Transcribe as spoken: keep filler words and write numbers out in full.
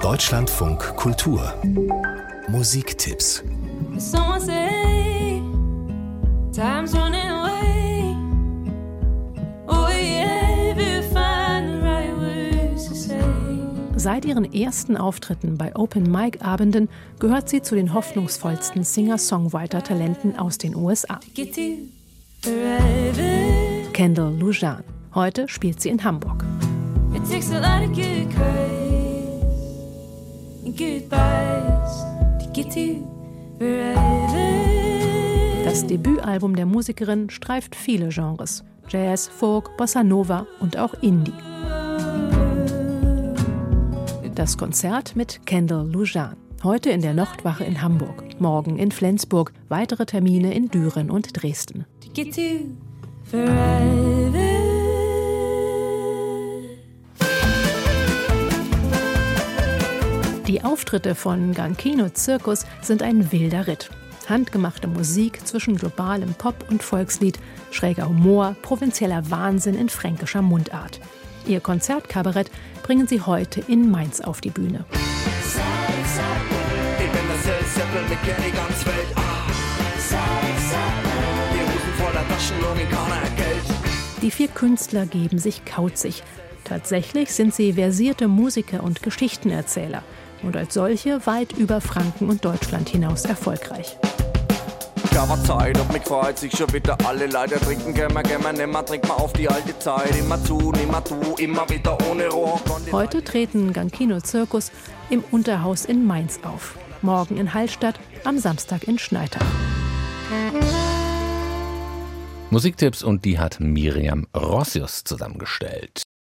Deutschlandfunk Kultur Musiktipps. Seit ihren ersten Auftritten bei Open-Mic-Abenden gehört sie zu den hoffnungsvollsten Singer-Songwriter-Talenten aus den U S A. Kendall Lujan. Heute spielt sie in Hamburg. Das Debütalbum der Musikerin streift viele Genres: Jazz, Folk, Bossa Nova und auch Indie. Das Konzert mit Kendall Lujan. Heute in der Nachtwache in Hamburg, morgen in Flensburg, weitere Termine in Düren und Dresden. Die Auftritte von Gankino Zirkus sind ein wilder Ritt. Handgemachte Musik zwischen globalem Pop- und Volkslied, schräger Humor, provinzieller Wahnsinn in fränkischer Mundart. Ihr Konzertkabarett bringen sie heute in Mainz auf die Bühne. Die vier Künstler geben sich kauzig. Tatsächlich sind sie versierte Musiker und Geschichtenerzähler und als solche weit über Franken und Deutschland hinaus erfolgreich. Ja, war Zeit, und mich freut sich schon wieder alle Leute trinken, gehen wir, gehen wir, nimmer, trink mal auf die alte Zeit, immer zu, nimmer du, immer wieder ohne Rohr. Heute treten Gankino Zirkus im Unterhaus in Mainz auf, morgen in Hallstatt, am Samstag in Schneitach. Musiktipps, und die hat Miriam Rossius zusammengestellt.